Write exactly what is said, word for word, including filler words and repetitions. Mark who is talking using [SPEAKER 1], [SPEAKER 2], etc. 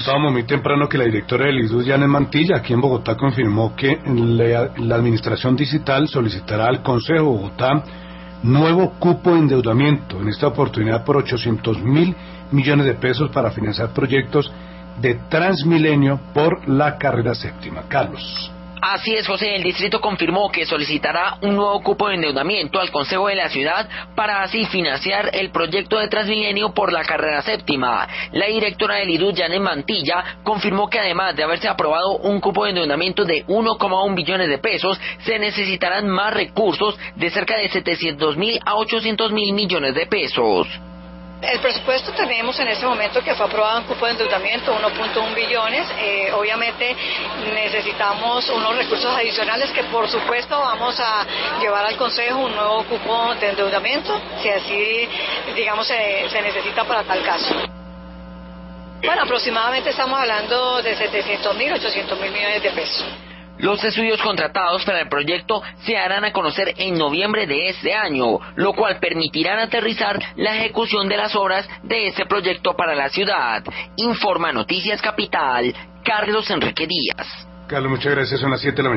[SPEAKER 1] Estábamos muy temprano que la directora del I D U, Janet Mantilla, aquí en Bogotá, confirmó que la, la administración digital solicitará al Consejo de Bogotá nuevo cupo de endeudamiento, en esta oportunidad por ochocientos mil millones de pesos para financiar proyectos de Transmilenio por la carrera séptima. Carlos.
[SPEAKER 2] Así es, José. El distrito confirmó que solicitará un nuevo cupo de endeudamiento al Consejo de la Ciudad para así financiar el proyecto de Transmilenio por la carrera séptima. La directora del I D U, Janet Mantilla, confirmó que además de haberse aprobado un cupo de endeudamiento de uno coma uno billones de pesos, se necesitarán más recursos de cerca de setecientos mil a ochocientos mil millones de pesos.
[SPEAKER 3] El presupuesto tenemos en este momento que fue aprobado en cupo de endeudamiento uno punto uno billones. Eh, obviamente necesitamos unos recursos adicionales que por supuesto vamos a llevar al Consejo un nuevo cupo de endeudamiento, si así digamos se, se necesita para tal caso. Bueno, aproximadamente estamos hablando de setecientos mil, ochocientos mil millones de pesos.
[SPEAKER 2] Los estudios contratados para el proyecto se harán a conocer en noviembre de este año, lo cual permitirá aterrizar la ejecución de las obras de este proyecto para la ciudad. Informa Noticias Capital, Carlos Enrique Díaz.
[SPEAKER 1] Carlos, muchas gracias. Son las siete de la mañana.